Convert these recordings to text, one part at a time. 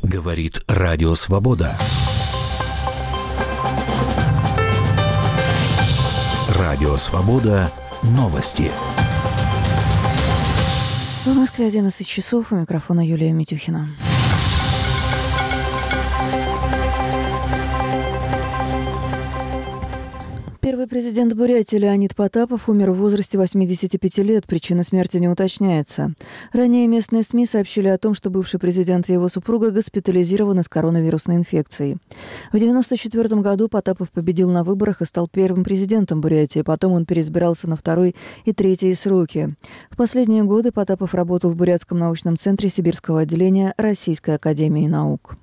Говорит Радио Свобода. Радио Свобода. Новости. В Москве 11 часов. У микрофона Юлия Митюхина. Первый президент Бурятии Леонид Потапов умер в возрасте 85 лет. Причина смерти не уточняется. Ранее местные СМИ сообщили о том, что бывший президент и его супруга госпитализированы с коронавирусной инфекцией. В 1994 году Потапов победил на выборах и стал первым президентом Бурятии. Потом он переизбирался на второй и третий сроки. В последние годы Потапов работал в Бурятском научном центре Сибирского отделения Российской академии наук.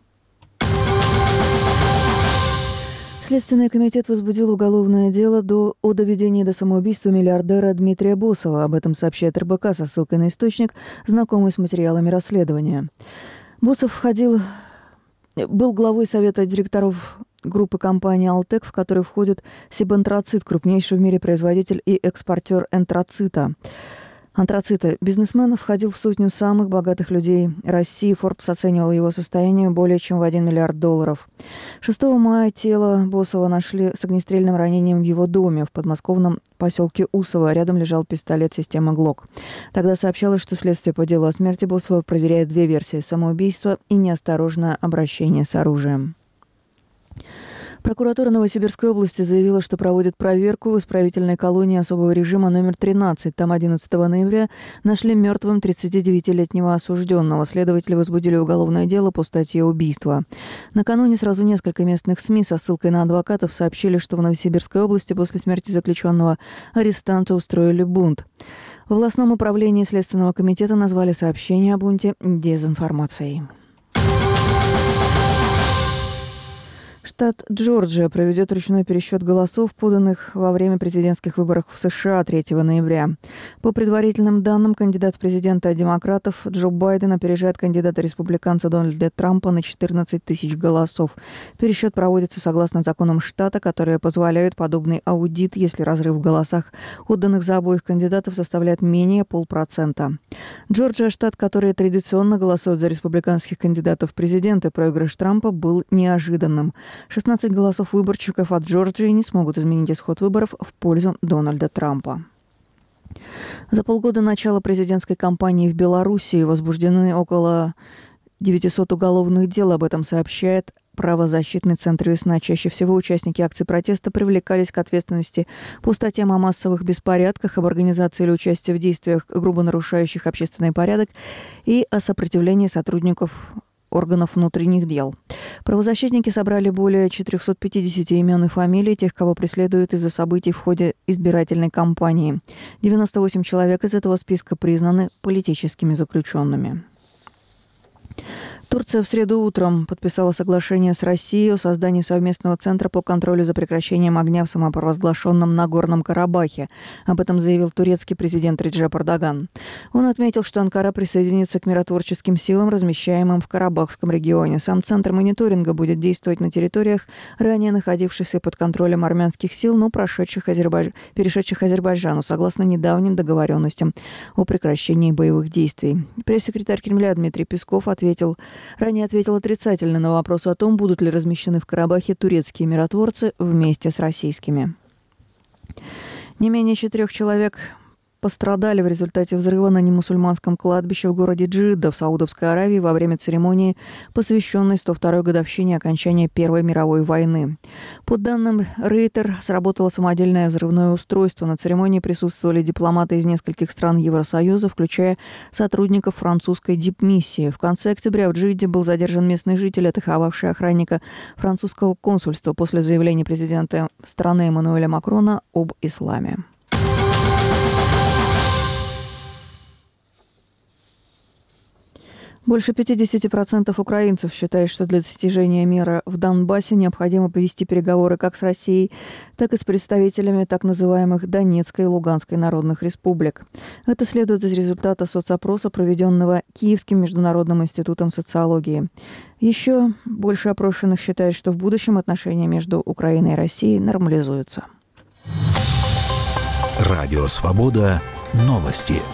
Следственный комитет возбудил уголовное дело о доведении до самоубийства миллиардера Дмитрия Босова. Об этом сообщает РБК со ссылкой на источник, знакомый с материалами расследования. Босов был главой совета директоров группы компании «Алтек», в которой входит Сибантрацит, крупнейший в мире производитель и экспортер антрацита. Бизнесмен входил в сотню самых богатых людей России. Forbes оценивал его состояние более чем в $1 миллиард. 6 мая тело Босова нашли с огнестрельным ранением в его доме в подмосковном поселке Усово. Рядом лежал пистолет системы «Глок». Тогда сообщалось, что следствие по делу о смерти Босова проверяет две версии: самоубийства и неосторожное обращение с оружием. Прокуратура Новосибирской области заявила, что проводит проверку в исправительной колонии особого режима номер 13. Там 11 ноября нашли мертвым 39-летнего осужденного. Следователи возбудили уголовное дело по статье «Убийство». Накануне сразу несколько местных СМИ со ссылкой на адвокатов сообщили, что в Новосибирской области после смерти заключенного арестанты устроили бунт. В областном управлении Следственного комитета назвали сообщение о бунте дезинформацией. Штат Джорджия проведет ручной пересчет голосов, поданных во время президентских выборов в США 3 ноября. По предварительным данным, кандидат в президента от демократов Джо Байден опережает кандидата-республиканца Дональда Трампа на 14 тысяч голосов. Пересчет проводится согласно законам штата, которые позволяют подобный аудит, если разрыв в голосах, отданных за обоих кандидатов, составляет менее 0,5%. Джорджия – штат, который традиционно голосует за республиканских кандидатов в президенты. Проигрыш Трампа был неожиданным. 16 голосов выборщиков от Джорджии не смогут изменить исход выборов в пользу Дональда Трампа. За полгода начала президентской кампании в Белоруссии возбуждены около 900 уголовных дел. Об этом сообщает правозащитный центр «Весна». Чаще всего участники акций протеста привлекались к ответственности по статьям о массовых беспорядках, об организации или участии в действиях, грубо нарушающих общественный порядок, и о сопротивлении сотрудников органов внутренних дел. Правозащитники собрали более 450 имен и фамилий тех, кого преследуют из-за событий в ходе избирательной кампании. 98 человек из этого списка признаны политическими заключенными. Турция в среду утром подписала соглашение с Россией о создании совместного центра по контролю за прекращением огня в самопровозглашенном Нагорном Карабахе. Об этом заявил турецкий президент Реджеп Эрдоган. Он отметил, что Анкара присоединится к миротворческим силам, размещаемым в Карабахском регионе. Сам центр мониторинга будет действовать на территориях, ранее находившихся под контролем армянских сил, но перешедших Азербайджану, согласно недавним договоренностям о прекращении боевых действий. Пресс-секретарь Кремля Дмитрий Песков ранее ответил отрицательно на вопрос о том, будут ли размещены в Карабахе турецкие миротворцы вместе с российскими. Не менее 4 человек пострадали в результате взрыва на немусульманском кладбище в городе Джидда в Саудовской Аравии во время церемонии, посвященной 102-й годовщине окончания Первой мировой войны. По данным Рейтер, сработало самодельное взрывное устройство. На церемонии присутствовали дипломаты из нескольких стран Евросоюза, включая сотрудников французской дипмиссии. В конце октября в Джидде был задержан местный житель, атаковавший охранника французского консульства после заявления президента страны Эммануэля Макрона об исламе. Больше 50% украинцев считают, что для достижения мира в Донбассе необходимо повести переговоры как с Россией, так и с представителями так называемых Донецкой и Луганской народных республик. Это следует из результата соцопроса, проведенного Киевским международным институтом социологии. Еще больше опрошенных считают, что в будущем отношения между Украиной и Россией нормализуются. Радио Свобода. Новости.